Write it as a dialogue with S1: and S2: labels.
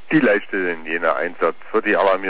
S1: Die leistet in jener Einsatz für die alarmierten